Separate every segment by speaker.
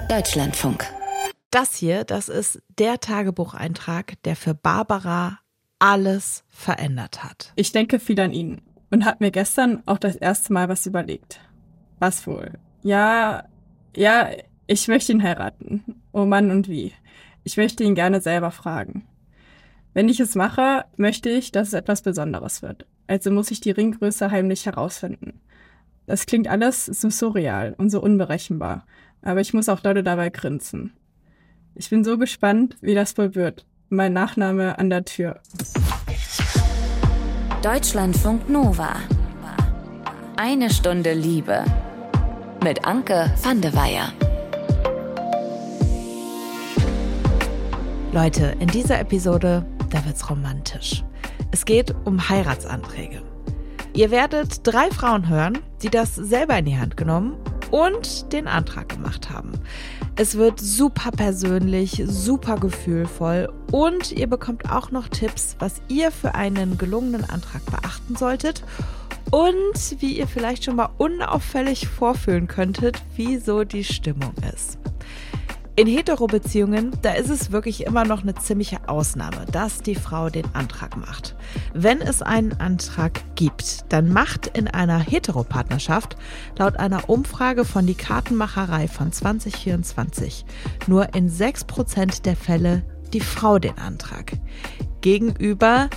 Speaker 1: Deutschlandfunk.
Speaker 2: Das hier, das ist der Tagebucheintrag, der für Barbara alles verändert hat.
Speaker 3: Ich denke viel an ihn und habe mir gestern auch das erste Mal was überlegt. Was wohl? Ja, ich möchte ihn heiraten. Oh Mann, und wie? Ich möchte ihn gerne selber fragen. Wenn ich es mache, möchte ich, dass es etwas Besonderes wird. Also muss ich die Ringgröße heimlich herausfinden. Das klingt alles so surreal und so unberechenbar. Aber ich muss auch dolle dabei grinsen. Ich bin so gespannt, wie das wohl wird. Mein Nachname an der Tür.
Speaker 1: Deutschlandfunk Nova. Eine Stunde Liebe. Mit Anke van de Weyer.
Speaker 2: Leute, in dieser Episode, da wird's romantisch. Es geht um Heiratsanträge. Ihr werdet 3 Frauen hören, die das selber in die Hand genommen und den Antrag gemacht haben. Es wird super persönlich, super gefühlvoll und ihr bekommt auch noch Tipps, was ihr für einen gelungenen Antrag beachten solltet und wie ihr vielleicht schon mal unauffällig vorfühlen könntet, wie so die Stimmung ist. In Hetero-Beziehungen, da ist es wirklich immer noch eine ziemliche Ausnahme, dass die Frau den Antrag macht. Wenn es einen Antrag gibt, dann macht in einer Heteropartnerschaft laut einer Umfrage von die Kartenmacherei von 2024 nur in 6% der Fälle die Frau den Antrag. Gegenüber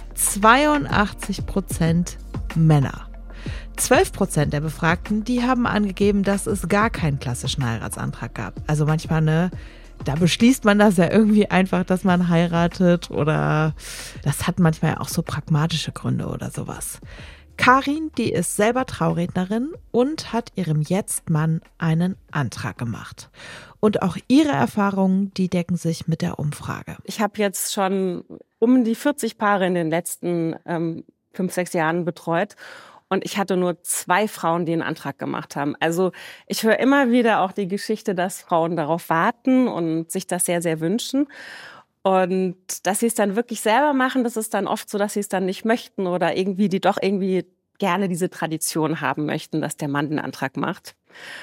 Speaker 2: 82% Männer. 12% der Befragten, die haben angegeben, dass es gar keinen klassischen Heiratsantrag gab. Also manchmal, da beschließt man das ja irgendwie einfach, dass man heiratet oder das hat manchmal auch so pragmatische Gründe oder sowas. Karin, die ist selber Traurednerin und hat ihrem Jetzt-Mann einen Antrag gemacht. Und auch ihre Erfahrungen, die decken sich mit der Umfrage.
Speaker 4: Ich habe jetzt schon um die 40 Paare in den letzten 5-6 Jahren betreut. Und ich hatte nur 2 Frauen, die einen Antrag gemacht haben. Also ich höre immer wieder auch die Geschichte, dass Frauen darauf warten und sich das sehr, sehr wünschen. Und dass sie es dann wirklich selber machen, das ist dann oft so, dass sie es dann nicht möchten oder irgendwie die doch irgendwie gerne diese Tradition haben möchten, dass der Mann den Antrag macht.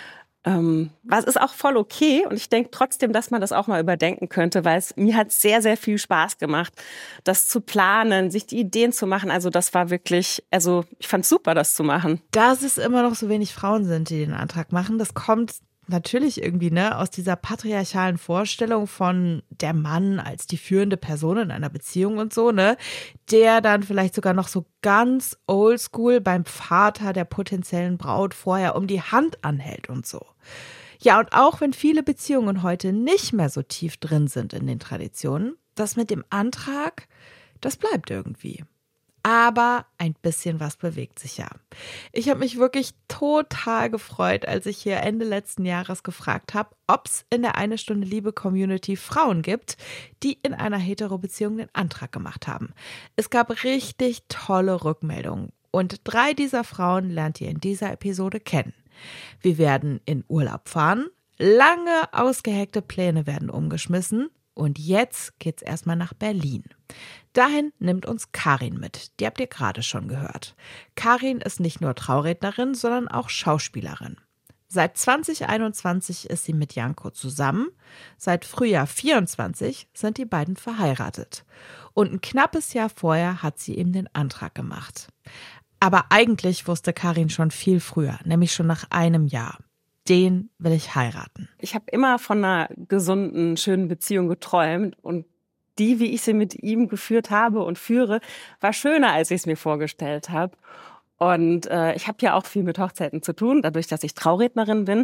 Speaker 4: Was ist auch voll okay und ich denke trotzdem, dass man das auch mal überdenken könnte, weil mir hat sehr, sehr viel Spaß gemacht, das zu planen, sich die Ideen zu machen. Also das war wirklich, ich fand es super, das zu machen.
Speaker 2: Dass es immer noch so wenig Frauen sind, die den Antrag machen, das kommt natürlich irgendwie aus dieser patriarchalen Vorstellung von der Mann als die führende Person in einer Beziehung und so, der dann vielleicht sogar noch so ganz oldschool beim Vater der potenziellen Braut vorher um die Hand anhält und so. Ja, und auch wenn viele Beziehungen heute nicht mehr so tief drin sind in den Traditionen, das mit dem Antrag, das bleibt irgendwie. Aber ein bisschen was bewegt sich ja. Ich habe mich wirklich total gefreut, als ich hier Ende letzten Jahres gefragt habe, ob es in der Eine Stunde Liebe Community Frauen gibt, die in einer Hetero-Beziehung den Antrag gemacht haben. Es gab richtig tolle Rückmeldungen und 3 dieser Frauen lernt ihr in dieser Episode kennen. Wir werden in Urlaub fahren, lange ausgeheckte Pläne werden umgeschmissen und jetzt geht's erstmal nach Berlin. Dahin nimmt uns Karin mit, die habt ihr gerade schon gehört. Karin ist nicht nur Traurednerin, sondern auch Schauspielerin. Seit 2021 ist sie mit Janko zusammen, seit Frühjahr 24 sind die beiden verheiratet. Und ein knappes Jahr vorher hat sie ihm den Antrag gemacht. Aber eigentlich wusste Karin schon viel früher, nämlich schon nach einem Jahr. Den will ich heiraten.
Speaker 4: Ich habe immer von einer gesunden, schönen Beziehung geträumt und die, wie ich sie mit ihm geführt habe und führe, war schöner, als ich es mir vorgestellt habe. Und ich habe ja auch viel mit Hochzeiten zu tun, dadurch, dass ich Traurednerin bin.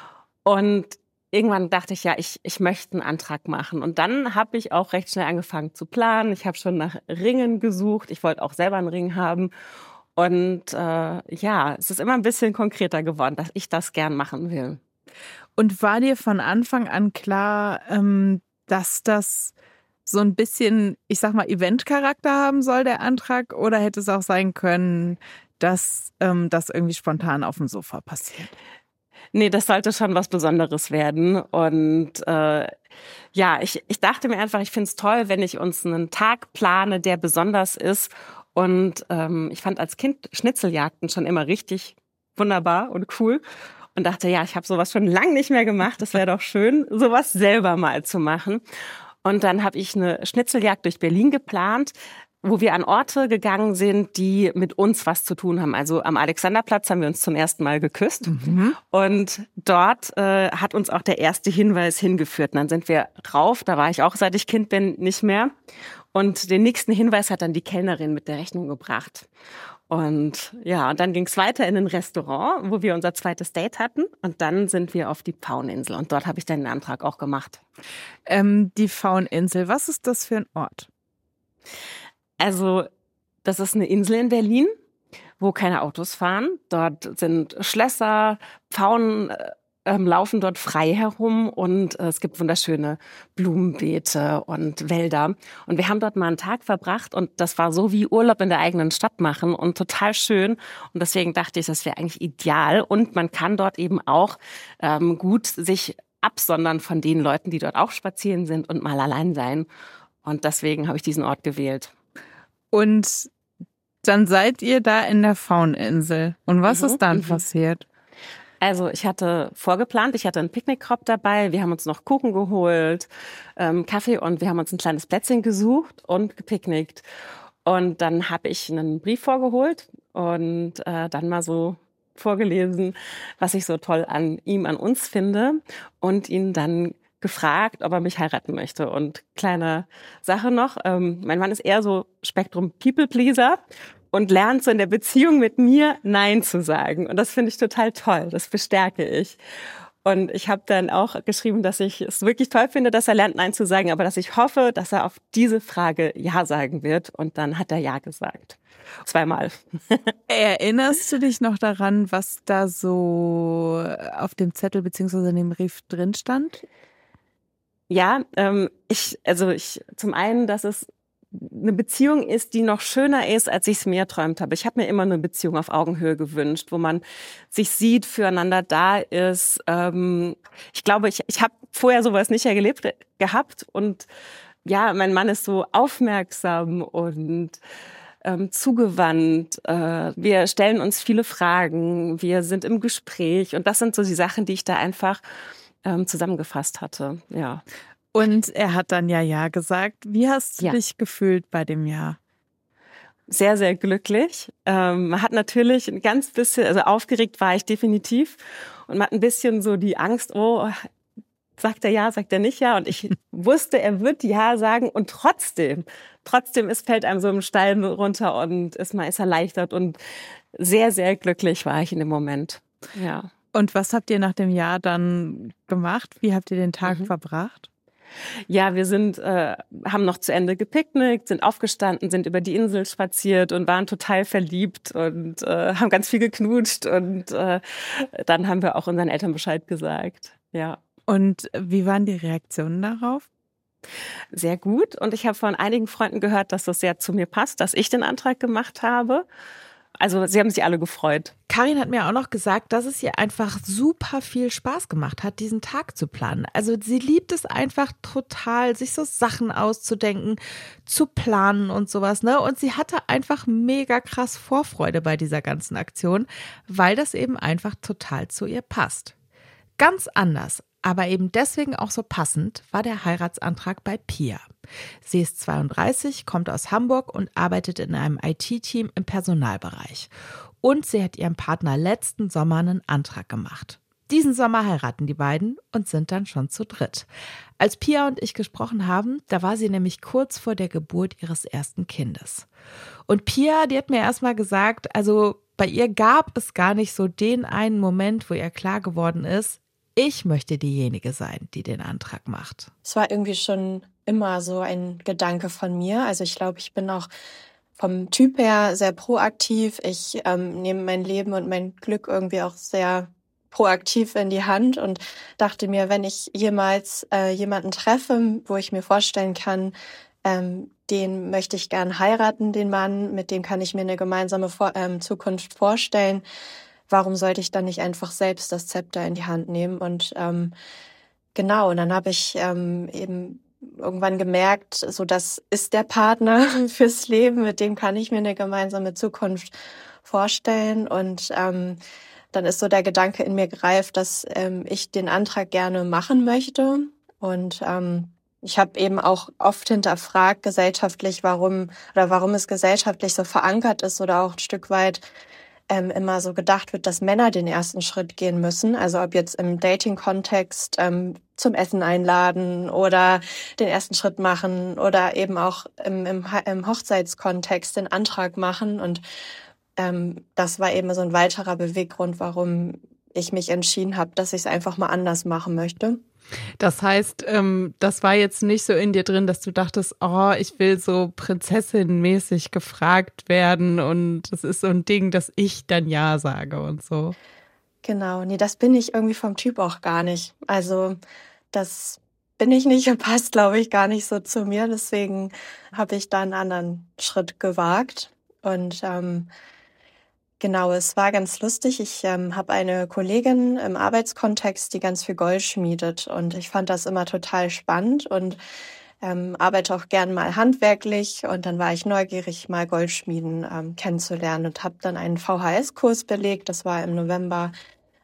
Speaker 4: Und irgendwann dachte ich, ja, ich möchte einen Antrag machen. Und dann habe ich auch recht schnell angefangen zu planen. Ich habe schon nach Ringen gesucht. Ich wollte auch selber einen Ring haben. Und es ist immer ein bisschen konkreter geworden, dass ich das gern machen will.
Speaker 5: Und war dir von Anfang an klar, dass das so ein bisschen, ich sag mal, Eventcharakter haben soll, der Antrag? Oder hätte es auch sein können, dass das irgendwie spontan auf dem Sofa passiert?
Speaker 4: Nee, das sollte schon was Besonderes werden. Und ich dachte mir einfach, ich finde es toll, wenn ich uns einen Tag plane, der besonders ist. Und ich fand als Kind Schnitzeljagden schon immer richtig wunderbar und cool. und dachte, ja, ich habe sowas schon lange nicht mehr gemacht. Das wäre doch schön, sowas selber mal zu machen. Und dann habe ich eine Schnitzeljagd durch Berlin geplant, wo wir an Orte gegangen sind, die mit uns was zu tun haben. Also am Alexanderplatz haben wir uns zum ersten Mal geküsst. Und dort hat uns auch der erste Hinweis hingeführt. Und dann sind wir rauf, da war ich auch, seit ich Kind bin, nicht mehr. Und den nächsten Hinweis hat dann die Kellnerin mit der Rechnung gebracht. Und ja, und dann ging es weiter in ein Restaurant, wo wir unser zweites Date hatten. Und dann sind wir auf die Pfaueninsel. Und dort habe ich dann den Antrag auch gemacht.
Speaker 5: Die Pfaueninsel, was ist das für ein Ort?
Speaker 4: Also, das ist eine Insel in Berlin, wo keine Autos fahren. Dort sind Schlösser, Pfauen laufen dort frei herum und es gibt wunderschöne Blumenbeete und Wälder. Und wir haben dort mal einen Tag verbracht und das war so wie Urlaub in der eigenen Stadt machen und total schön. Und deswegen dachte ich, das wäre eigentlich ideal. Und man kann dort eben auch gut sich absondern von den Leuten, die dort auch spazieren sind und mal allein sein. Und deswegen habe ich diesen Ort gewählt.
Speaker 5: Und dann seid ihr da in der Pfaueninsel. Und was ist dann passiert?
Speaker 4: Also ich hatte vorgeplant, ich hatte einen Picknickkorb dabei, wir haben uns noch Kuchen geholt, Kaffee und wir haben uns ein kleines Plätzchen gesucht und gepicknickt. Und dann habe ich einen Brief vorgeholt und dann mal so vorgelesen, was ich so toll an ihm, an uns finde und ihn dann gefragt, ob er mich heiraten möchte. Und kleine Sache noch, mein Mann ist eher so Spektrum People-Pleaser und lernt so in der Beziehung mit mir Nein zu sagen. Und das finde ich total toll, das bestärke ich. Und ich habe dann auch geschrieben, dass ich es wirklich toll finde, dass er lernt Nein zu sagen, aber dass ich hoffe, dass er auf diese Frage Ja sagen wird. Und dann hat er Ja gesagt. 2-mal.
Speaker 5: Erinnerst du dich noch daran, was da so auf dem Zettel bzw. in dem Brief drin stand?
Speaker 4: Ja, ich zum einen, dass es eine Beziehung ist, die noch schöner ist, als ich es mir erträumt habe. Ich habe mir immer eine Beziehung auf Augenhöhe gewünscht, wo man sich sieht, füreinander da ist. Ich glaube, ich habe vorher sowas nicht erlebt gehabt. Und ja, mein Mann ist so aufmerksam und zugewandt. Wir stellen uns viele Fragen. Wir sind im Gespräch. Und das sind so die Sachen, die ich da einfach zusammengefasst hatte. Ja.
Speaker 5: Und er hat dann Ja gesagt. Wie hast du dich gefühlt bei dem Ja?
Speaker 4: Sehr, sehr glücklich. Man hat natürlich ein ganz bisschen, also aufgeregt war ich definitiv. Und man hat ein bisschen so die Angst, oh, sagt er Ja, sagt er nicht Ja? Und ich wusste, er wird Ja sagen. Und trotzdem fällt einem so ein Stein runter und man ist erleichtert. Und sehr, sehr glücklich war ich in dem Moment. Ja.
Speaker 5: Und was habt ihr nach dem Ja dann gemacht? Wie habt ihr den Tag verbracht?
Speaker 4: Ja, wir haben noch zu Ende gepicknickt, sind aufgestanden, sind über die Insel spaziert und waren total verliebt und haben ganz viel geknutscht und dann haben wir auch unseren Eltern Bescheid gesagt. Ja.
Speaker 5: Und wie waren die Reaktionen darauf?
Speaker 4: Sehr gut. Und ich habe von einigen Freunden gehört, dass das sehr zu mir passt, dass ich den Antrag gemacht habe. Also sie haben sich alle gefreut.
Speaker 2: Karin hat mir auch noch gesagt, dass es ihr einfach super viel Spaß gemacht hat, diesen Tag zu planen. Also sie liebt es einfach total, sich so Sachen auszudenken, zu planen und sowas, ne? Und sie hatte einfach mega krass Vorfreude bei dieser ganzen Aktion, weil das eben einfach total zu ihr passt. Ganz anders, aber eben deswegen auch so passend, war der Heiratsantrag bei Pia. Sie ist 32, kommt aus Hamburg und arbeitet in einem IT-Team im Personalbereich. Und sie hat ihrem Partner letzten Sommer einen Antrag gemacht. Diesen Sommer heiraten die beiden und sind dann schon zu dritt. Als Pia und ich gesprochen haben, da war sie nämlich kurz vor der Geburt ihres ersten Kindes. Und Pia, die hat mir erstmal gesagt, also bei ihr gab es gar nicht so den einen Moment, wo ihr klar geworden ist, ich möchte diejenige sein, die den Antrag macht.
Speaker 6: Es war irgendwie schon immer so ein Gedanke von mir. Also ich glaube, ich bin auch vom Typ her sehr proaktiv. Ich nehme mein Leben und mein Glück irgendwie auch sehr proaktiv in die Hand und dachte mir, wenn ich jemals jemanden treffe, wo ich mir vorstellen kann, den möchte ich gern heiraten, den Mann, mit dem kann ich mir eine gemeinsame Zukunft vorstellen. Warum sollte ich dann nicht einfach selbst das Zepter in die Hand nehmen? Und genau, und dann habe ich eben irgendwann gemerkt, so das ist der Partner fürs Leben, mit dem kann ich mir eine gemeinsame Zukunft vorstellen. Und dann ist so der Gedanke in mir gereift, dass ich den Antrag gerne machen möchte. Und ich habe eben auch oft hinterfragt gesellschaftlich, warum es gesellschaftlich so verankert ist oder auch ein Stück weit immer so gedacht wird, dass Männer den ersten Schritt gehen müssen. Also ob jetzt im Dating-Kontext zum Essen einladen oder den ersten Schritt machen oder eben auch im Hochzeitskontext den Antrag machen. Und das war eben so ein weiterer Beweggrund, warum ich mich entschieden habe, dass ich es einfach mal anders machen möchte.
Speaker 2: Das heißt, das war jetzt nicht so in dir drin, dass du dachtest, oh, ich will so prinzessin-mäßig gefragt werden und das ist so ein Ding, dass ich dann Ja sage und so.
Speaker 6: Genau, nee, das bin ich irgendwie vom Typ auch gar nicht. Also das bin ich nicht und passt, glaube ich, gar nicht so zu mir. Deswegen habe ich da einen anderen Schritt gewagt. Und genau, es war ganz lustig. Ich habe eine Kollegin im Arbeitskontext, die ganz viel Gold schmiedet. Und ich fand das immer total spannend und arbeite auch gern mal handwerklich. Und dann war ich neugierig, mal Goldschmieden kennenzulernen und habe dann einen VHS-Kurs belegt. Das war im November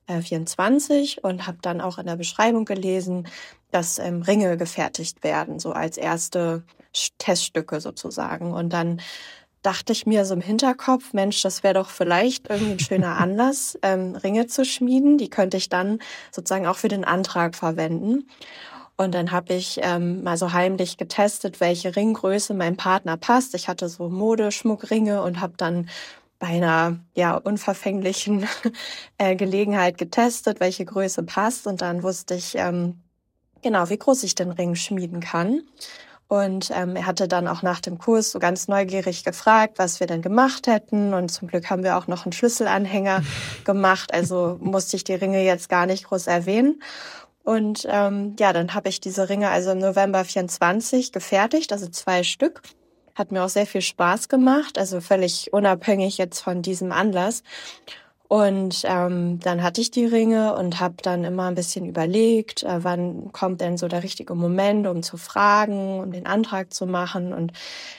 Speaker 6: 24 und habe dann auch in der Beschreibung gelesen, dass Ringe gefertigt werden, so als erste Teststücke sozusagen. Und dann dachte ich mir so im Hinterkopf, Mensch, das wäre doch vielleicht irgendwie ein schöner Anlass, Ringe zu schmieden. Die könnte ich dann sozusagen auch für den Antrag verwenden. Und dann habe ich mal so heimlich getestet, welche Ringgröße meinem Partner passt. Ich hatte so Modeschmuckringe und habe dann bei einer unverfänglichen Gelegenheit getestet, welche Größe passt. Und dann wusste ich genau, wie groß ich den Ring schmieden kann. Und er hatte dann auch nach dem Kurs so ganz neugierig gefragt, was wir denn gemacht hätten. Und zum Glück haben wir auch noch einen Schlüsselanhänger gemacht. Also musste ich die Ringe jetzt gar nicht groß erwähnen. Und dann habe ich diese Ringe also im November 24 gefertigt, also 2 Stück. Hat mir auch sehr viel Spaß gemacht, also völlig unabhängig jetzt von diesem Anlass. Und dann hatte ich die Ringe und habe dann immer ein bisschen überlegt, wann kommt denn so der richtige Moment, um zu fragen, um den Antrag zu machen. Und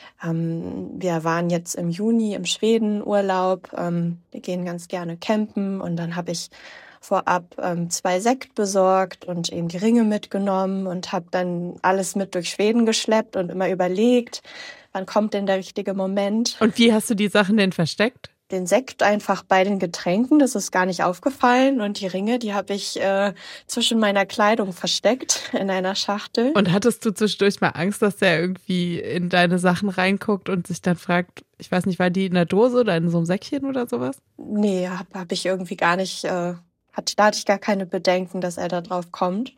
Speaker 6: wir waren jetzt im Juni im Schweden-Urlaub. Wir gehen ganz gerne campen. Und dann habe ich vorab 2 Sekt besorgt und eben die Ringe mitgenommen und habe dann alles mit durch Schweden geschleppt und immer überlegt, wann kommt denn der richtige Moment.
Speaker 2: Und wie hast du die Sachen denn versteckt?
Speaker 6: Den Sekt einfach bei den Getränken, das ist gar nicht aufgefallen. Und die Ringe, die habe ich zwischen meiner Kleidung versteckt in einer Schachtel.
Speaker 2: Und hattest du zwischendurch mal Angst, dass der irgendwie in deine Sachen reinguckt und sich dann fragt, ich weiß nicht, war die in der Dose oder in so einem Säckchen oder sowas?
Speaker 6: Nee, hab ich irgendwie gar nicht, da hatte ich gar keine Bedenken, dass er da drauf kommt.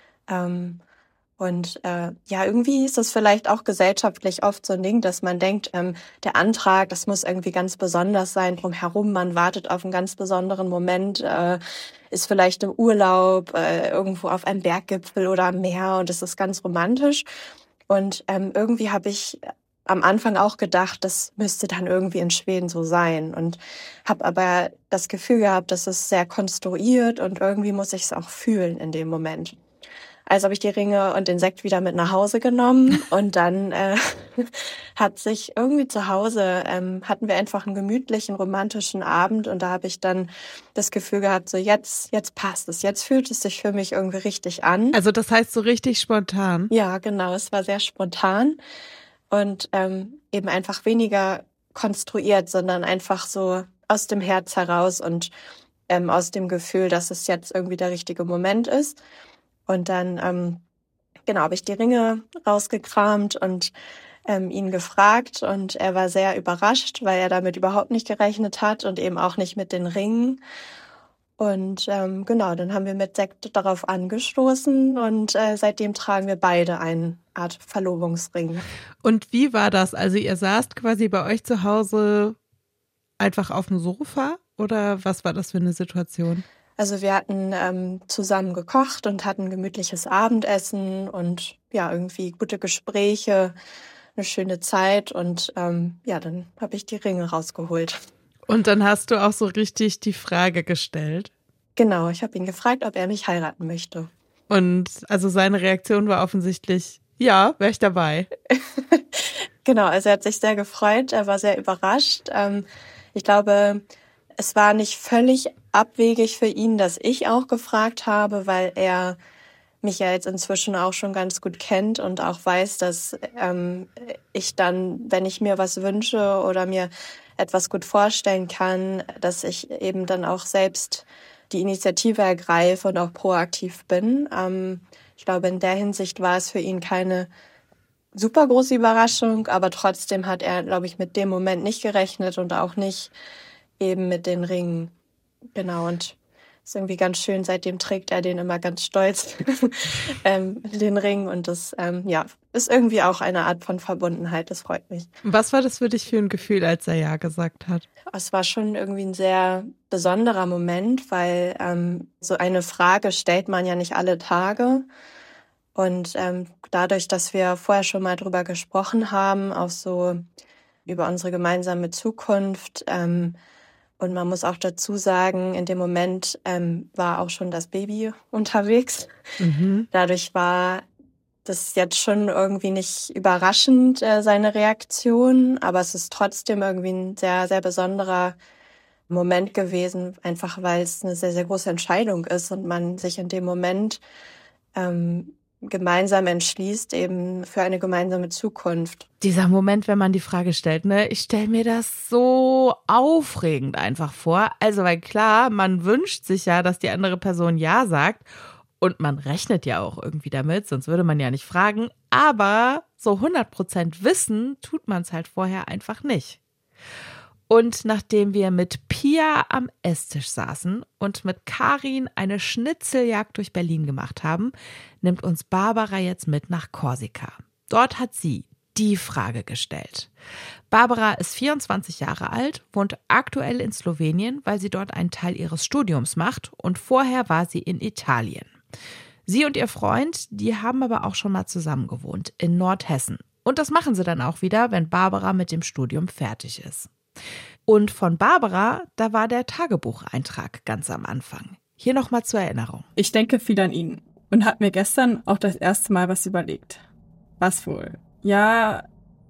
Speaker 6: Irgendwie ist das vielleicht auch gesellschaftlich oft so ein Ding, dass man denkt, der Antrag, das muss irgendwie ganz besonders sein drumherum. Man wartet auf einen ganz besonderen Moment, ist vielleicht im Urlaub, irgendwo auf einem Berggipfel oder am Meer und es ist ganz romantisch. Und irgendwie habe ich am Anfang auch gedacht, das müsste dann irgendwie in Schweden so sein und habe aber das Gefühl gehabt, das ist sehr konstruiert und irgendwie muss ich es auch fühlen in dem Moment. Also habe ich die Ringe und den Sekt wieder mit nach Hause genommen und dann hat sich irgendwie zu Hause, hatten wir einfach einen gemütlichen, romantischen Abend und da habe ich dann das Gefühl gehabt, so jetzt passt es, jetzt fühlt es sich für mich irgendwie richtig an.
Speaker 2: Also das heißt so richtig spontan?
Speaker 6: Ja, genau, es war sehr spontan und eben einfach weniger konstruiert, sondern einfach so aus dem Herz heraus und aus dem Gefühl, dass es jetzt irgendwie der richtige Moment ist. Und dann, habe ich die Ringe rausgekramt und ihn gefragt und er war sehr überrascht, weil er damit überhaupt nicht gerechnet hat und eben auch nicht mit den Ringen. Und dann haben wir mit Sekt darauf angestoßen und seitdem tragen wir beide eine Art Verlobungsring.
Speaker 2: Und wie war das? Also ihr saßt quasi bei euch zu Hause einfach auf dem Sofa oder was war das für eine Situation?
Speaker 6: Also wir hatten zusammen gekocht und hatten gemütliches Abendessen und ja, irgendwie gute Gespräche, eine schöne Zeit und dann habe ich die Ringe rausgeholt.
Speaker 2: Und dann hast du auch so richtig die Frage gestellt?
Speaker 6: Genau, ich habe ihn gefragt, ob er mich heiraten möchte.
Speaker 2: Und also seine Reaktion war offensichtlich, ja, wäre ich dabei.
Speaker 6: Genau, also er hat sich sehr gefreut, er war sehr überrascht. Ich glaube, es war nicht völlig abwegig für ihn, dass ich auch gefragt habe, weil er mich ja jetzt inzwischen auch schon ganz gut kennt und auch weiß, dass ich dann, wenn ich mir was wünsche oder mir etwas gut vorstellen kann, dass ich eben dann auch selbst die Initiative ergreife und auch proaktiv bin. Ich glaube, in der Hinsicht war es für ihn keine super große Überraschung, aber trotzdem hat er, glaube ich, mit dem Moment nicht gerechnet und auch nicht eben mit den Ringen. Genau, und ist irgendwie ganz schön, seitdem trägt er den immer ganz stolz, den Ring. Und das ist irgendwie auch eine Art von Verbundenheit, das freut mich.
Speaker 2: Was war das für dich für ein Gefühl, als er Ja gesagt hat?
Speaker 6: Es war schon irgendwie ein sehr besonderer Moment, weil so eine Frage stellt man ja nicht alle Tage. Und dadurch, dass wir vorher schon mal drüber gesprochen haben, auch so über unsere gemeinsame Zukunft, und man muss auch dazu sagen, in dem Moment war auch schon das Baby unterwegs. Mhm. Dadurch war das jetzt schon irgendwie nicht überraschend, seine Reaktion, aber es ist trotzdem irgendwie ein sehr, sehr besonderer Moment gewesen, einfach weil es eine sehr, sehr große Entscheidung ist und man sich in dem Moment gemeinsam entschließt, eben für eine gemeinsame Zukunft.
Speaker 2: Dieser Moment, wenn man die Frage stellt, ne? Ich stelle mir das so aufregend einfach vor. Also, weil klar, man wünscht sich ja, dass die andere Person Ja sagt und man rechnet ja auch irgendwie damit, sonst würde man ja nicht fragen. Aber so 100% wissen tut man es halt vorher einfach nicht. Und nachdem wir mit Pia am Esstisch saßen und mit Karin eine Schnitzeljagd durch Berlin gemacht haben, nimmt uns Barbara jetzt mit nach Korsika. Dort hat sie die Frage gestellt. Barbara ist 24 Jahre alt, wohnt aktuell in Slowenien, weil sie dort einen Teil ihres Studiums macht und vorher war sie in Italien. Sie und ihr Freund, die haben aber auch schon mal zusammen gewohnt in Nordhessen. Und das machen sie dann auch wieder, wenn Barbara mit dem Studium fertig ist. Und von Barbara, da war der Tagebucheintrag ganz am Anfang. Hier nochmal zur Erinnerung.
Speaker 3: Ich denke viel an ihn und habe mir gestern auch das erste Mal was überlegt. Was wohl? Ja,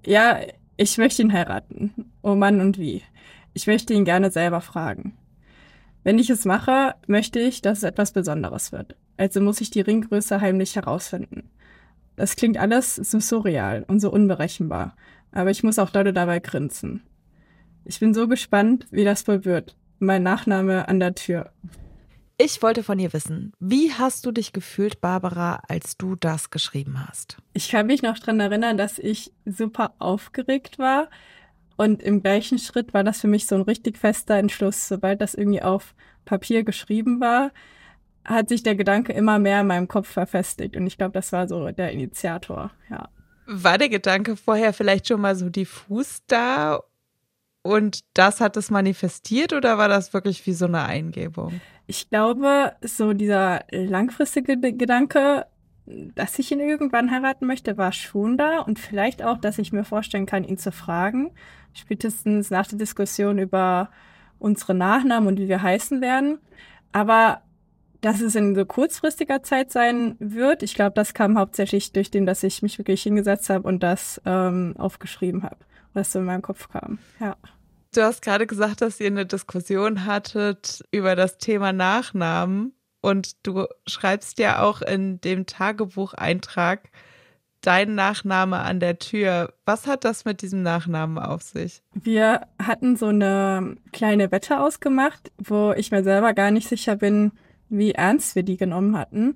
Speaker 3: ich möchte ihn heiraten. Oh Mann, und wie? Ich möchte ihn gerne selber fragen. Wenn ich es mache, möchte ich, dass es etwas Besonderes wird. Also muss ich die Ringgröße heimlich herausfinden. Das klingt alles so surreal und so unberechenbar, aber ich muss auch dolle dabei grinsen. Ich bin so gespannt, wie das wohl wird. Mein Nachname an der Tür.
Speaker 2: Ich wollte von ihr wissen, wie hast du dich gefühlt, Barbara, als du das geschrieben hast?
Speaker 3: Ich kann mich noch daran erinnern, dass ich super aufgeregt war. Und im gleichen Schritt war das für mich so ein richtig fester Entschluss. Sobald das irgendwie auf Papier geschrieben war, hat sich der Gedanke immer mehr in meinem Kopf verfestigt. Und ich glaube, das war so der Initiator, ja.
Speaker 2: War der Gedanke vorher vielleicht schon mal so diffus da? Und das hat es manifestiert oder war das wirklich wie so eine Eingebung?
Speaker 3: Ich glaube, so dieser langfristige Gedanke, dass ich ihn irgendwann heiraten möchte, war schon da. Und vielleicht auch, dass ich mir vorstellen kann, ihn zu fragen. Spätestens nach der Diskussion über unsere Nachnamen und wie wir heißen werden. Aber dass es in so kurzfristiger Zeit sein wird, ich glaube, das kam hauptsächlich durch den, dass ich mich wirklich hingesetzt habe und das aufgeschrieben habe. Was so in meinem Kopf kam, ja.
Speaker 2: Du hast gerade gesagt, dass ihr eine Diskussion hattet über das Thema Nachnamen und du schreibst ja auch in dem Tagebucheintrag dein Nachname an der Tür. Was hat das mit diesem Nachnamen auf sich?
Speaker 3: Wir hatten so eine kleine Wette ausgemacht, wo ich mir selber gar nicht sicher bin, wie ernst wir die genommen hatten.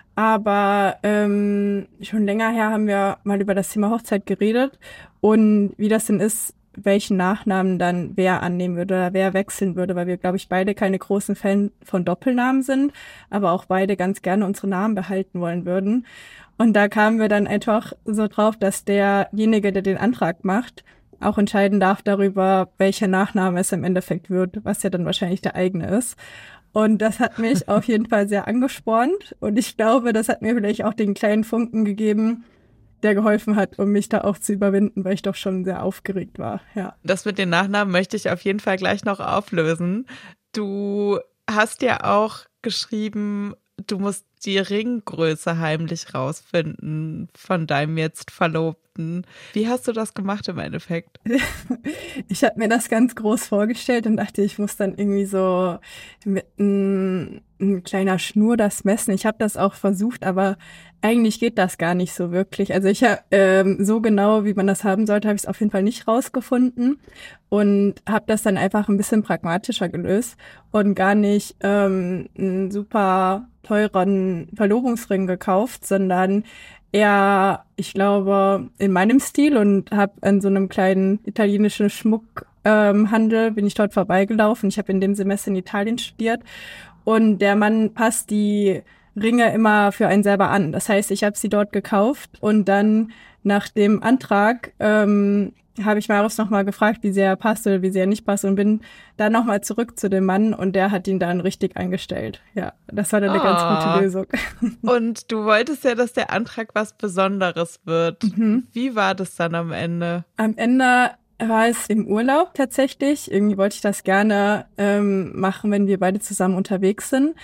Speaker 3: Aber schon länger her haben wir mal über das Thema Hochzeit geredet und wie das denn ist, welchen Nachnamen dann wer annehmen würde oder wer wechseln würde, weil wir, glaube ich, beide keine großen Fan von Doppelnamen sind, aber auch beide ganz gerne unsere Namen behalten wollen würden. Und da kamen wir dann einfach so drauf, dass derjenige, der den Antrag macht, auch entscheiden darf darüber, welcher Nachname es im Endeffekt wird, was ja dann wahrscheinlich der eigene ist. Und das hat mich auf jeden Fall sehr angespornt. Und ich glaube, das hat mir vielleicht auch den kleinen Funken gegeben, der geholfen hat, um mich da auch zu überwinden, weil ich doch schon sehr aufgeregt war, ja.
Speaker 2: Das mit den Nachnamen möchte ich auf jeden Fall gleich noch auflösen. Du hast ja auch geschrieben, du musst die Ringgröße heimlich rausfinden von deinem jetzt Verlobten. Wie hast du das gemacht im Endeffekt?
Speaker 3: Ich habe mir das ganz groß vorgestellt und dachte, ich muss dann irgendwie so mit ein kleiner Schnur das messen. Ich habe das auch versucht, aber eigentlich geht das gar nicht so wirklich. Also ich habe so genau, wie man das haben sollte, habe ich es auf jeden Fall nicht rausgefunden und habe das dann einfach ein bisschen pragmatischer gelöst und gar nicht einen super teuren Verlobungsring gekauft, sondern eher, ich glaube, in meinem Stil und habe an so einem kleinen italienischen Schmuckhandel bin ich dort vorbeigelaufen. Ich habe in dem Semester in Italien studiert und der Mann passt die Ringe immer für einen selber an. Das heißt, ich habe sie dort gekauft und dann nach dem Antrag habe ich Marius nochmal gefragt, wie sehr er passt oder wie sehr er nicht passt und bin dann nochmal zurück zu dem Mann und der hat ihn dann richtig eingestellt. Ja, das war dann eine ganz gute Lösung.
Speaker 2: Und du wolltest ja, dass der Antrag was Besonderes wird. Wie war das dann am Ende?
Speaker 3: Am Ende war es im Urlaub tatsächlich. Irgendwie wollte ich das gerne machen, wenn wir beide zusammen unterwegs sind.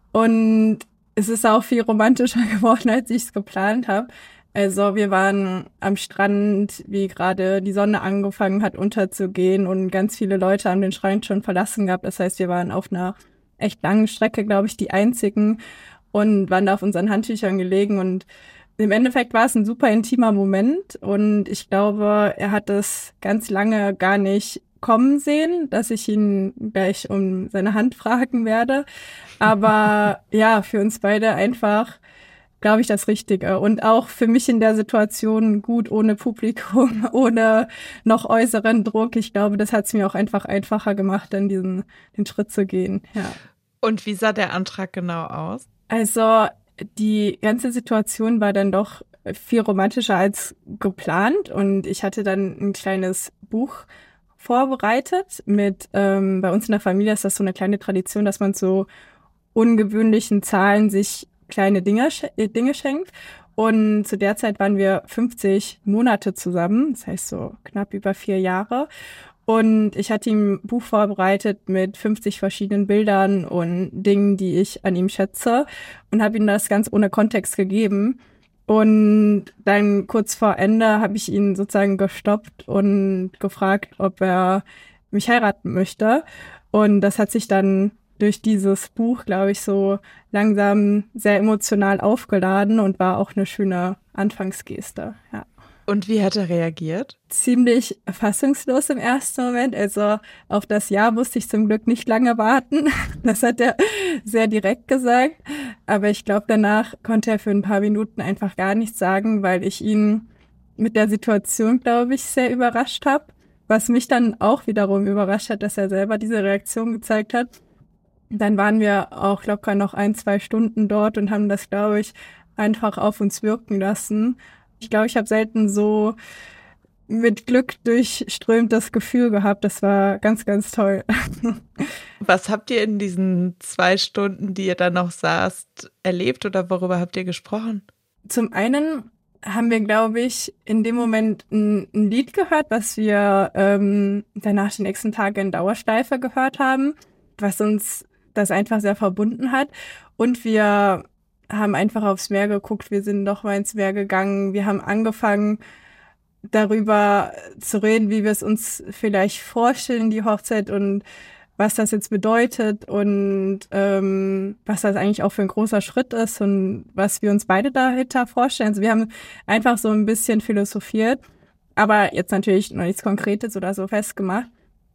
Speaker 3: Und es ist auch viel romantischer geworden, als ich es geplant habe. Also wir waren am Strand, wie gerade die Sonne angefangen hat unterzugehen und ganz viele Leute haben den Strand schon verlassen gehabt. Das heißt, wir waren auf einer echt langen Strecke, glaube ich, die einzigen und waren da auf unseren Handtüchern gelegen und im Endeffekt war es ein super intimer Moment und ich glaube, er hat es ganz lange gar nicht kommen sehen, dass ich ihn gleich um seine Hand fragen werde. Aber ja, für uns beide einfach, glaube ich, das Richtige. Und auch für mich in der Situation gut ohne Publikum, ohne noch äußeren Druck. Ich glaube, das hat es mir auch einfach einfacher gemacht, dann den Schritt zu gehen. Ja.
Speaker 2: Und wie sah der Antrag genau aus?
Speaker 3: Also die ganze Situation war dann doch viel romantischer als geplant. Und ich hatte dann ein kleines Buch vorbereitet mit, bei uns in der Familie ist das so eine kleine Tradition, dass man zu ungewöhnlichen Zahlen sich kleine Dinge schenkt. Und zu der Zeit waren wir 50 Monate zusammen, das heißt so knapp über 4 Jahre. Und ich hatte ihm ein Buch vorbereitet mit 50 verschiedenen Bildern und Dingen, die ich an ihm schätze und habe ihm das ganz ohne Kontext gegeben. Und dann kurz vor Ende habe ich ihn sozusagen gestoppt und gefragt, ob er mich heiraten möchte. Und das hat sich dann durch dieses Buch, glaube ich, so langsam sehr emotional aufgeladen und war auch eine schöne Anfangsgeste, ja.
Speaker 2: Und wie hat er reagiert?
Speaker 3: Ziemlich fassungslos im ersten Moment. Also auf das Ja musste ich zum Glück nicht lange warten. Das hat er sehr direkt gesagt. Aber ich glaube, danach konnte er für ein paar Minuten einfach gar nichts sagen, weil ich ihn mit der Situation, glaube ich, sehr überrascht habe. Was mich dann auch wiederum überrascht hat, dass er selber diese Reaktion gezeigt hat. Dann waren wir auch locker noch 1-2 Stunden dort und haben das, glaube ich, einfach auf uns wirken lassen. Ich glaube, ich habe selten so mit Glück durchströmtes Gefühl gehabt. Das war ganz, ganz toll.
Speaker 2: Was habt ihr in diesen 2 Stunden, die ihr da noch saßt, erlebt oder worüber habt ihr gesprochen?
Speaker 3: Zum einen haben wir, glaube ich, in dem Moment ein Lied gehört, was wir danach die nächsten Tage in Dauerschleife gehört haben, was uns das einfach sehr verbunden hat. Und wir haben einfach aufs Meer geguckt, wir sind noch mal ins Meer gegangen, wir haben angefangen, darüber zu reden, wie wir es uns vielleicht vorstellen, die Hochzeit und was das jetzt bedeutet und was das eigentlich auch für ein großer Schritt ist und was wir uns beide dahinter vorstellen. Also wir haben einfach so ein bisschen philosophiert, aber jetzt natürlich noch nichts Konkretes oder so festgemacht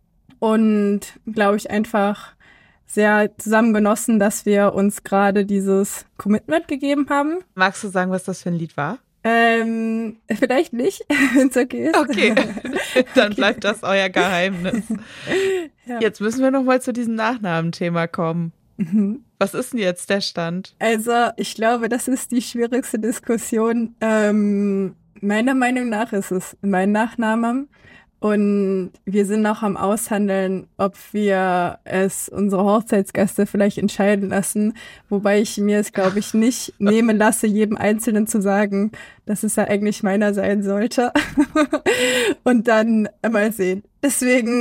Speaker 3: und glaube ich einfach sehr zusammen genossen, dass wir uns gerade dieses Commitment gegeben haben.
Speaker 2: Magst du sagen, was das für ein Lied war?
Speaker 3: Vielleicht nicht, wenn es okay ist.
Speaker 2: Okay, dann bleibt das euer Geheimnis. Ja. Jetzt müssen wir noch mal zu diesem Nachnamenthema kommen. Was ist denn jetzt der Stand?
Speaker 3: Also ich glaube, das ist die schwierigste Diskussion. Meiner Meinung nach ist es mein Nachname. Und wir sind noch am Aushandeln, ob wir es unsere Hochzeitsgäste vielleicht entscheiden lassen. Wobei ich mir es, glaube ich, nicht nehmen lasse, jedem Einzelnen zu sagen, dass es ja eigentlich meiner sein sollte. Und dann mal sehen. Deswegen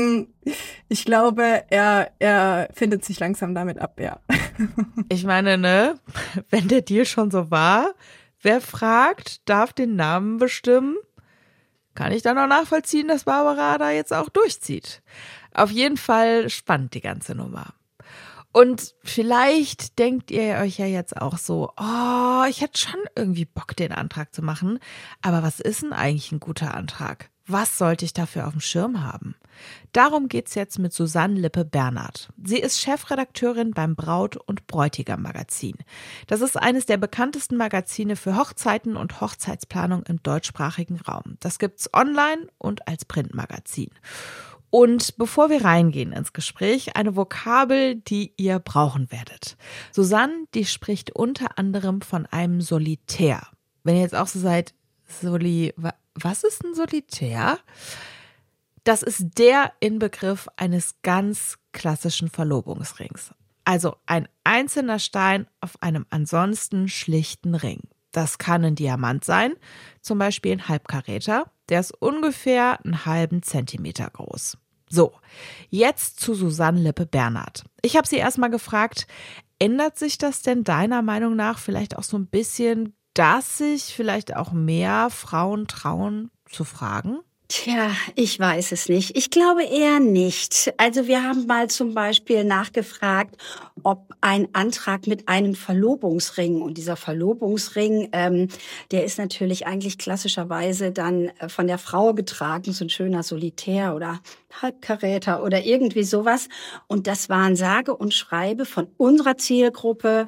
Speaker 3: Ich glaube, er findet sich langsam damit ab, ja.
Speaker 2: Ich meine, ne, wenn der Deal schon so war, wer fragt, darf den Namen bestimmen, kann ich dann auch nachvollziehen, dass Barbara da jetzt auch durchzieht. Auf jeden Fall spannend die ganze Nummer. Und vielleicht denkt ihr euch ja jetzt auch so, oh, ich hätte schon irgendwie Bock, den Antrag zu machen. Aber was ist denn eigentlich ein guter Antrag? Was sollte ich dafür auf dem Schirm haben? Darum geht's jetzt mit Susanne Lippe-Bernhard. Sie ist Chefredakteurin beim Braut- und Bräutigam-Magazin. Das ist eines der bekanntesten Magazine für Hochzeiten und Hochzeitsplanung im deutschsprachigen Raum. Das gibt's online und als Printmagazin. Und bevor wir reingehen ins Gespräch, eine Vokabel, die ihr brauchen werdet. Susanne, die spricht unter anderem von einem Solitär. Wenn ihr jetzt auch so seid, was ist ein Solitär? Das ist der Inbegriff eines ganz klassischen Verlobungsrings. Also ein einzelner Stein auf einem ansonsten schlichten Ring. Das kann ein Diamant sein, zum Beispiel ein Halbkaräter. Der ist ungefähr einen halben Zentimeter groß. So, jetzt zu Susanne Lippe-Bernhard. Ich habe sie erstmal gefragt, ändert sich das denn deiner Meinung nach vielleicht auch so ein bisschen, dass sich vielleicht auch mehr Frauen trauen zu fragen?
Speaker 7: Tja, ich weiß es nicht. Ich glaube eher nicht. Also wir haben mal zum Beispiel nachgefragt, ob ein Antrag mit einem Verlobungsring, und dieser Verlobungsring, der ist natürlich eigentlich klassischerweise dann von der Frau getragen, so ein schöner Solitär oder Halbkaräter oder irgendwie sowas. Und das waren sage und schreibe von unserer Zielgruppe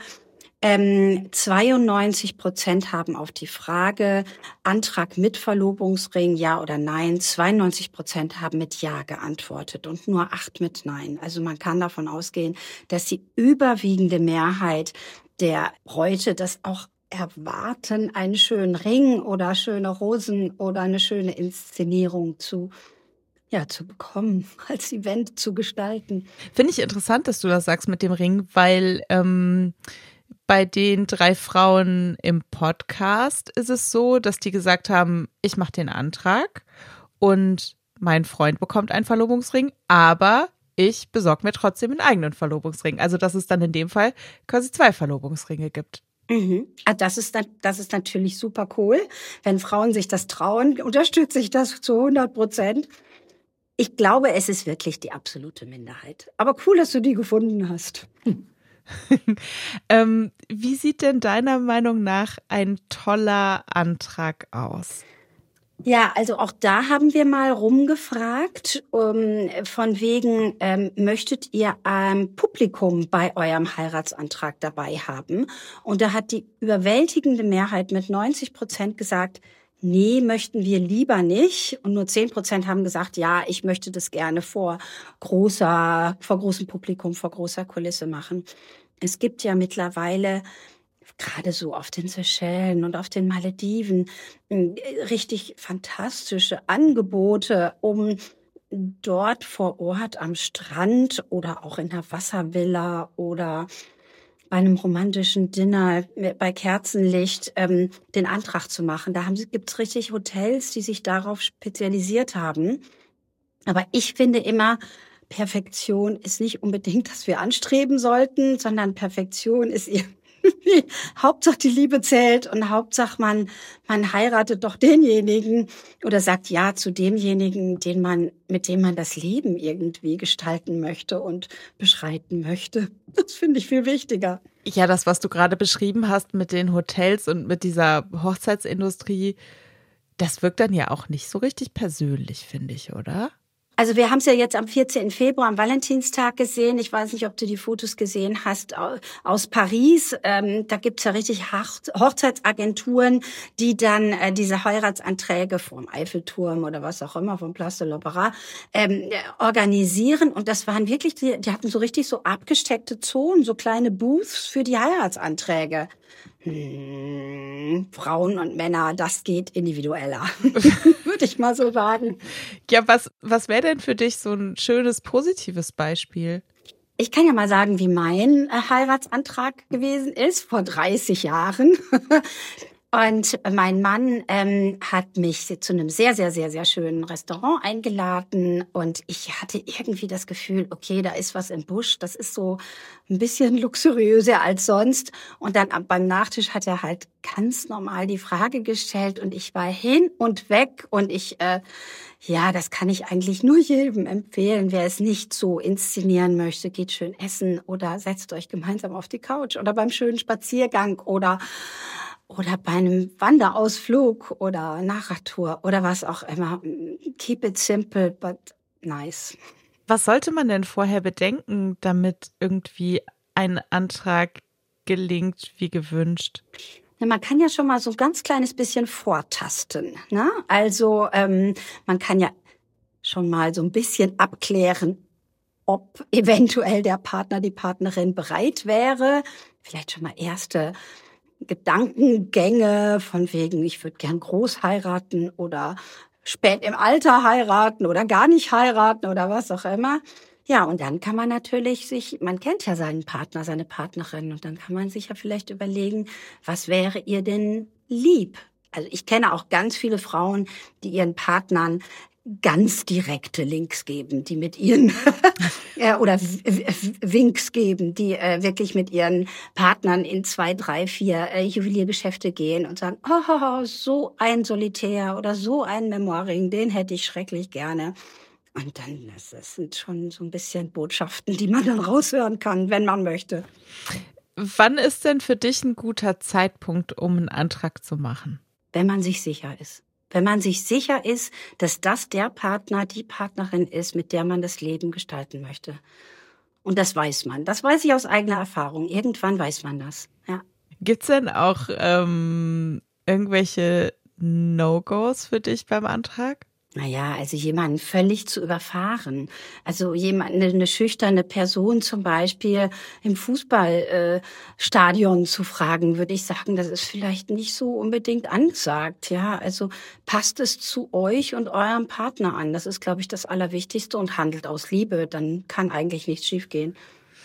Speaker 7: 92% haben auf die Frage Antrag mit Verlobungsring, ja oder nein. 92% haben mit ja geantwortet und nur 8 mit nein. Also man kann davon ausgehen, dass die überwiegende Mehrheit der Bräute das auch erwarten, einen schönen Ring oder schöne Rosen oder eine schöne Inszenierung zu bekommen, als Event zu gestalten.
Speaker 2: Finde ich interessant, dass du das sagst mit dem Ring, weil bei den 3 Frauen im Podcast ist es so, dass die gesagt haben, ich mache den Antrag und mein Freund bekommt einen Verlobungsring, aber ich besorge mir trotzdem einen eigenen Verlobungsring. Also dass es dann in dem Fall quasi 2 Verlobungsringe gibt.
Speaker 7: Mhm. Das ist natürlich super cool. Wenn Frauen sich das trauen, unterstütze ich das zu 100%. Ich glaube, es ist wirklich die absolute Minderheit. Aber cool, dass du die gefunden hast.
Speaker 2: Wie sieht denn deiner Meinung nach ein toller Antrag aus?
Speaker 7: Ja, also auch da haben wir mal rumgefragt, von wegen, möchtet ihr ein Publikum bei eurem Heiratsantrag dabei haben? Und da hat die überwältigende Mehrheit mit 90% gesagt, nee, möchten wir lieber nicht. Und nur 10% haben gesagt, ja, ich möchte das gerne vor großem Publikum, vor großer Kulisse machen. Es gibt ja mittlerweile, gerade so auf den Seychellen und auf den Malediven, richtig fantastische Angebote, um dort vor Ort am Strand oder auch in der Wasservilla oder bei einem romantischen Dinner bei Kerzenlicht den Antrag zu machen. Da gibt's richtig Hotels, die sich darauf spezialisiert haben. Aber ich finde immer, Perfektion ist nicht unbedingt, dass wir anstreben sollten, sondern Perfektion ist irgendwie Hauptsache die Liebe zählt und Hauptsache man heiratet doch denjenigen oder sagt ja zu demjenigen, mit dem man das Leben irgendwie gestalten möchte und beschreiten möchte. Das finde ich viel wichtiger.
Speaker 2: Ja, das, was du gerade beschrieben hast mit den Hotels und mit dieser Hochzeitsindustrie, das wirkt dann ja auch nicht so richtig persönlich, finde ich, oder?
Speaker 7: Also wir haben es ja jetzt am 14. Februar, am Valentinstag gesehen. Ich weiß nicht, ob du die Fotos gesehen hast aus Paris. Da gibt's ja richtig Hochzeitsagenturen, die dann diese Heiratsanträge vom Eiffelturm oder was auch immer, vom Place de l'Opéra, organisieren. Und das waren wirklich, die hatten so richtig so abgesteckte Zonen, so kleine Booths für die Heiratsanträge. Frauen und Männer, das geht individueller, würde ich mal so sagen.
Speaker 2: Ja, was wäre denn für dich so ein schönes, positives Beispiel?
Speaker 7: Ich kann ja mal sagen, wie mein Heiratsantrag gewesen ist, vor 30 Jahren. Und mein Mann hat mich zu einem sehr, sehr, sehr, sehr schönen Restaurant eingeladen. Und ich hatte irgendwie das Gefühl, okay, da ist was im Busch. Das ist so ein bisschen luxuriöser als sonst. Und dann beim Nachtisch hat er halt ganz normal die Frage gestellt. Und ich war hin und weg. Und das kann ich eigentlich nur jedem empfehlen. Wer es nicht so inszenieren möchte, geht schön essen oder setzt euch gemeinsam auf die Couch oder beim schönen Spaziergang oder bei einem Wanderausflug oder Nachradtour oder was auch immer. Keep it simple, but nice.
Speaker 2: Was sollte man denn vorher bedenken, damit irgendwie ein Antrag gelingt wie gewünscht?
Speaker 7: Ja, man kann ja schon mal so ein ganz kleines bisschen vortasten, ne? Also man kann ja schon mal so ein bisschen abklären, ob eventuell der Partner, die Partnerin bereit wäre. Vielleicht schon mal erste Gedankengänge von wegen, ich würde gern groß heiraten oder spät im Alter heiraten oder gar nicht heiraten oder was auch immer. Ja, und dann kann man natürlich man kennt ja seinen Partner, seine Partnerin, und dann kann man sich ja vielleicht überlegen, was wäre ihr denn lieb? Also ich kenne auch ganz viele Frauen, die ihren Partnern ganz direkte Links geben, die mit ihren oder Winks geben, die wirklich mit ihren Partnern in 2, 3, 4 Juweliergeschäfte gehen und sagen, oh, so ein Solitär oder so ein Memoiring, den hätte ich schrecklich gerne. Und dann, das sind schon so ein bisschen Botschaften, die man dann raushören kann, wenn man möchte.
Speaker 2: Wann ist denn für dich ein guter Zeitpunkt, um einen Antrag zu machen?
Speaker 7: Wenn man sich sicher ist. Wenn man sich sicher ist, dass das der Partner, die Partnerin ist, mit der man das Leben gestalten möchte. Und das weiß man. Das weiß ich aus eigener Erfahrung. Irgendwann weiß man das. Ja.
Speaker 2: Gibt's denn auch irgendwelche No-Gos für dich beim Antrag?
Speaker 7: Naja, also jemanden völlig zu überfahren. Also eine schüchterne Person zum Beispiel im Fußballstadion zu fragen, würde ich sagen, das ist vielleicht nicht so unbedingt angesagt. Ja, also passt es zu euch und eurem Partner an. Das ist, glaube ich, das Allerwichtigste, und handelt aus Liebe. Dann kann eigentlich nichts schiefgehen.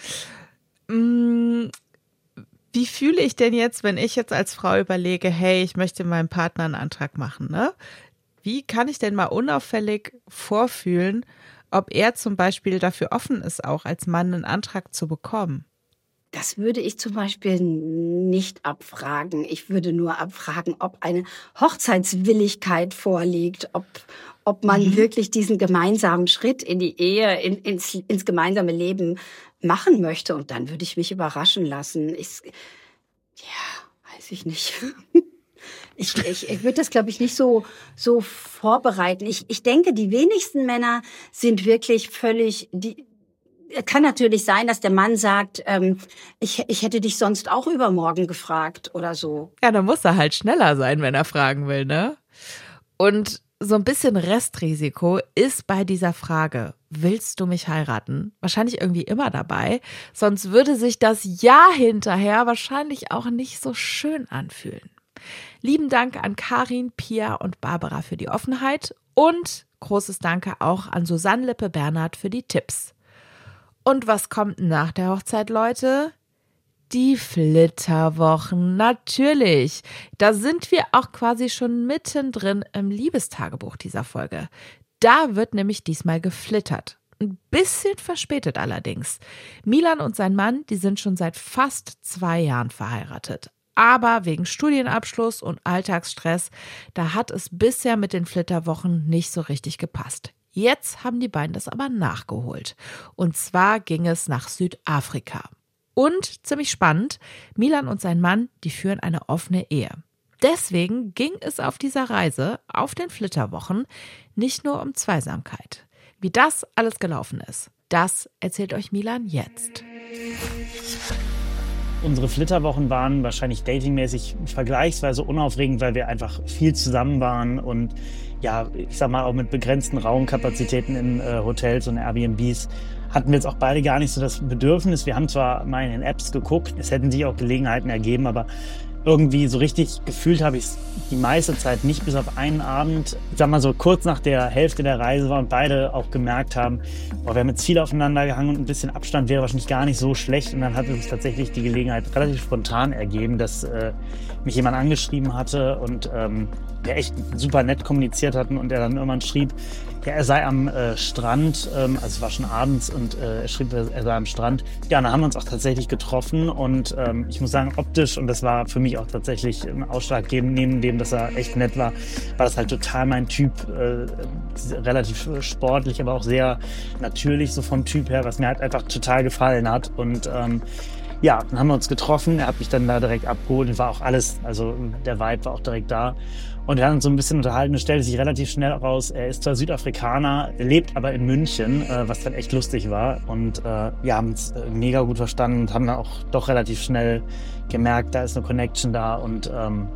Speaker 2: Wie fühle ich denn jetzt, wenn ich jetzt als Frau überlege, hey, ich möchte meinem Partner einen Antrag machen, ne? Wie kann ich denn mal unauffällig vorfühlen, ob er zum Beispiel dafür offen ist, auch als Mann einen Antrag zu bekommen?
Speaker 7: Das würde ich zum Beispiel nicht abfragen. Ich würde nur abfragen, ob eine Hochzeitswilligkeit vorliegt, ob man wirklich diesen gemeinsamen Schritt in die Ehe, ins gemeinsame Leben machen möchte. Und dann würde ich mich überraschen lassen. Weiß ich nicht. Ich würde das, glaube ich, nicht so vorbereiten. Ich denke, die wenigsten Männer sind wirklich völlig... Kann natürlich sein, dass der Mann sagt, ich hätte dich sonst auch übermorgen gefragt oder so.
Speaker 2: Ja, dann muss er halt schneller sein, wenn er fragen will, ne? Und so ein bisschen Restrisiko ist bei dieser Frage, willst du mich heiraten? Wahrscheinlich irgendwie immer dabei. Sonst würde sich das Ja hinterher wahrscheinlich auch nicht so schön anfühlen. Lieben Dank an Karin, Pia und Barbara für die Offenheit und großes Danke auch an Susanne Lippe-Bernhard für die Tipps. Und was kommt nach der Hochzeit, Leute? Die Flitterwochen, natürlich. Da sind wir auch quasi schon mittendrin im Liebestagebuch dieser Folge. Da wird nämlich diesmal geflittert. Ein bisschen verspätet allerdings. Milan und sein Mann, die sind schon seit fast 2 Jahren verheiratet. Aber wegen Studienabschluss und Alltagsstress, da hat es bisher mit den Flitterwochen nicht so richtig gepasst. Jetzt haben die beiden das aber nachgeholt. Und zwar ging es nach Südafrika. Und ziemlich spannend, Milan und sein Mann, die führen eine offene Ehe. Deswegen ging es auf dieser Reise, auf den Flitterwochen, nicht nur um Zweisamkeit. Wie das alles gelaufen ist, das erzählt euch Milan jetzt.
Speaker 8: Unsere Flitterwochen waren wahrscheinlich datingmäßig vergleichsweise unaufregend, weil wir einfach viel zusammen waren und ja, ich sag mal auch mit begrenzten Raumkapazitäten in Hotels und Airbnbs hatten wir jetzt auch beide gar nicht so das Bedürfnis. Wir haben zwar mal in den Apps geguckt, es hätten sich auch Gelegenheiten ergeben, aber irgendwie so richtig gefühlt habe ich es die meiste Zeit nicht, bis auf einen Abend, ich sag mal so kurz nach der Hälfte der Reise war und beide auch gemerkt haben, wir haben jetzt viel aufeinander gehangen und ein bisschen Abstand wäre wahrscheinlich gar nicht so schlecht. Und dann hat uns tatsächlich die Gelegenheit relativ spontan ergeben, dass mich jemand angeschrieben hatte und wir echt super nett kommuniziert hatten und er dann irgendwann schrieb, ja, er sei am Strand, also es war schon abends und er schrieb, er sei am Strand. Ja, dann haben wir uns auch tatsächlich getroffen und ich muss sagen, optisch, und das war für mich auch tatsächlich ein ausschlaggebend, neben dem, dass er echt nett war das halt total mein Typ, relativ sportlich, aber auch sehr natürlich so vom Typ her, was mir halt einfach total gefallen hat und ja, dann haben wir uns getroffen, er hat mich dann da direkt abgeholt und war auch alles, also der Vibe war auch direkt da. Und wir haben uns so ein bisschen unterhalten, es stellte sich relativ schnell raus, er ist zwar Südafrikaner, lebt aber in München, was dann echt lustig war. Und wir haben uns mega gut verstanden und haben dann auch doch relativ schnell gemerkt, da ist eine Connection da und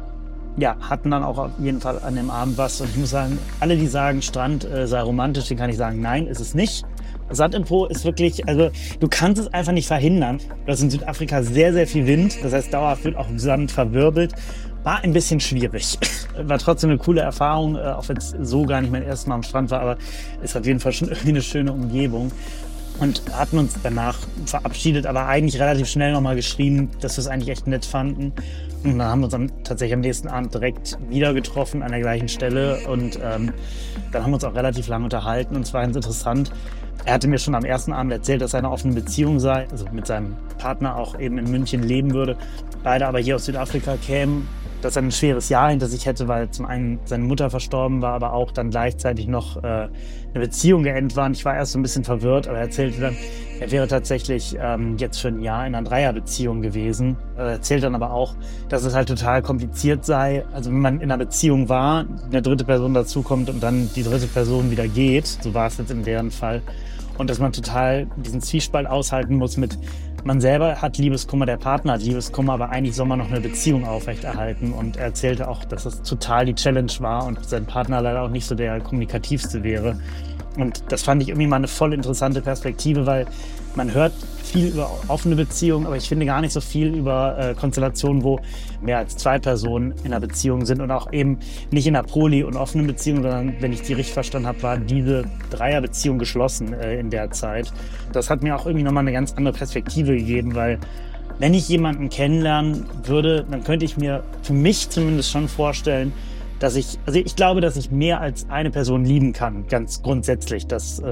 Speaker 8: ja, hatten dann auch auf jeden Fall an dem Abend was. Und ich muss sagen, alle, die sagen, Strand sei romantisch, den kann ich sagen, nein, ist es nicht. Sand im Po ist wirklich, also du kannst es einfach nicht verhindern. Du hast in Südafrika sehr, sehr viel Wind, das heißt dauerhaft wird auch Sand verwirbelt. War ein bisschen schwierig. War trotzdem eine coole Erfahrung, auch wenn es so gar nicht mein erstes Mal am Strand war, aber ist auf jeden Fall schon irgendwie eine schöne Umgebung. Und hatten uns danach verabschiedet, aber eigentlich relativ schnell nochmal geschrieben, dass wir es eigentlich echt nett fanden. Und dann haben wir uns dann tatsächlich am nächsten Abend direkt wieder getroffen an der gleichen Stelle. Und dann haben wir uns auch relativ lange unterhalten und es war ganz interessant. Er hatte mir schon am ersten Abend erzählt, dass er in einer offenen Beziehung sei, also mit seinem Partner auch eben in München leben würde. Beide aber hier aus Südafrika kämen, dass er ein schweres Jahr hinter sich hätte, weil zum einen seine Mutter verstorben war, aber auch dann gleichzeitig noch eine Beziehung geendet war. Und ich war erst so ein bisschen verwirrt, aber er erzählte dann, er wäre tatsächlich jetzt für ein Jahr in einer Dreierbeziehung gewesen. Er erzählt dann aber auch, dass es halt total kompliziert sei. Also wenn man in einer Beziehung war, eine dritte Person dazukommt und dann die dritte Person wieder geht, so war es jetzt in deren Fall. Und dass man total diesen Zwiespalt aushalten muss mit, man selber hat Liebeskummer, der Partner hat Liebeskummer, aber eigentlich soll man noch eine Beziehung aufrechterhalten. Und er erzählte auch, dass das total die Challenge war und sein Partner leider auch nicht so der kommunikativste wäre. Und das fand ich irgendwie mal eine voll interessante Perspektive, weil man hört viel über offene Beziehungen, aber ich finde gar nicht so viel über Konstellationen, wo mehr als zwei Personen in einer Beziehung sind und auch eben nicht in einer Poly- und offenen Beziehung, sondern, wenn ich die richtig verstanden habe, war diese Dreierbeziehung geschlossen in der Zeit. Das hat mir auch irgendwie nochmal eine ganz andere Perspektive gegeben, weil wenn ich jemanden kennenlernen würde, dann könnte ich mir für mich zumindest schon vorstellen, dass ich glaube, dass ich mehr als eine Person lieben kann, ganz grundsätzlich.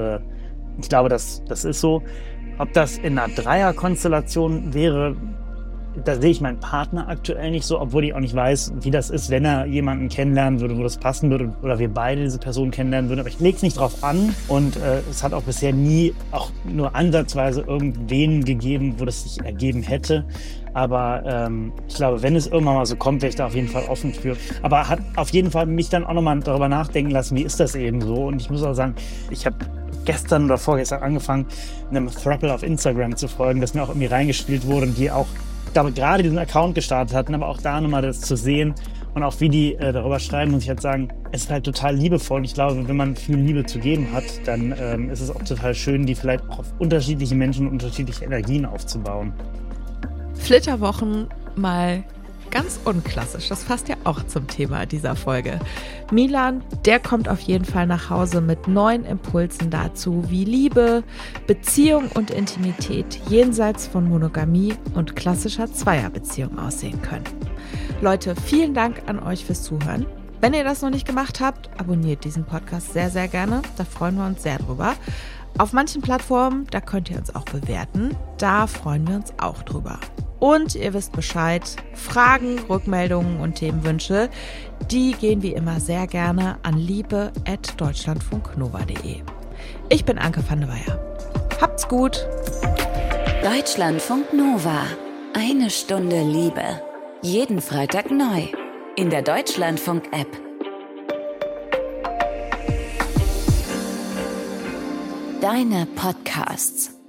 Speaker 8: Ich glaube, das ist so. Ob das in einer Dreierkonstellation wäre, da sehe ich meinen Partner aktuell nicht so, obwohl ich auch nicht weiß, wie das ist, wenn er jemanden kennenlernen würde, wo das passen würde oder wir beide diese Person kennenlernen würden. Aber ich lege es nicht drauf an und es hat auch bisher nie auch nur ansatzweise irgendwen gegeben, wo das sich ergeben hätte. Aber ich glaube, wenn es irgendwann mal so kommt, wäre ich da auf jeden Fall offen für. Aber hat auf jeden Fall mich dann auch nochmal darüber nachdenken lassen, wie ist das eben so. Und ich muss auch sagen, ich habe gestern oder vorgestern angefangen, einem Throuple auf Instagram zu folgen, das mir auch irgendwie reingespielt wurde und die auch, ich glaube, gerade diesen Account gestartet hatten, aber auch da nochmal das zu sehen und auch wie die darüber schreiben, muss ich halt sagen, es ist halt total liebevoll. Und ich glaube, wenn man viel Liebe zu geben hat, dann ist es auch total schön, die vielleicht auch auf unterschiedliche Menschen und unterschiedliche Energien aufzubauen.
Speaker 2: Flitterwochen mal ganz unklassisch. Das passt ja auch zum Thema dieser Folge. Milan, der kommt auf jeden Fall nach Hause mit neuen Impulsen dazu, wie Liebe, Beziehung und Intimität jenseits von Monogamie und klassischer Zweierbeziehung aussehen können. Leute, vielen Dank an euch fürs Zuhören. Wenn ihr das noch nicht gemacht habt, abonniert diesen Podcast sehr, sehr gerne. Da freuen wir uns sehr drüber. Auf manchen Plattformen, da könnt ihr uns auch bewerten. Da freuen wir uns auch drüber. Und ihr wisst Bescheid, Fragen, Rückmeldungen und Themenwünsche, die gehen wie immer sehr gerne an liebe@deutschlandfunknova.de. Ich bin Anke van de Weyer. Habt's gut!
Speaker 1: Deutschlandfunk Nova. Eine Stunde Liebe. Jeden Freitag neu. In der Deutschlandfunk-App. Deine Podcasts.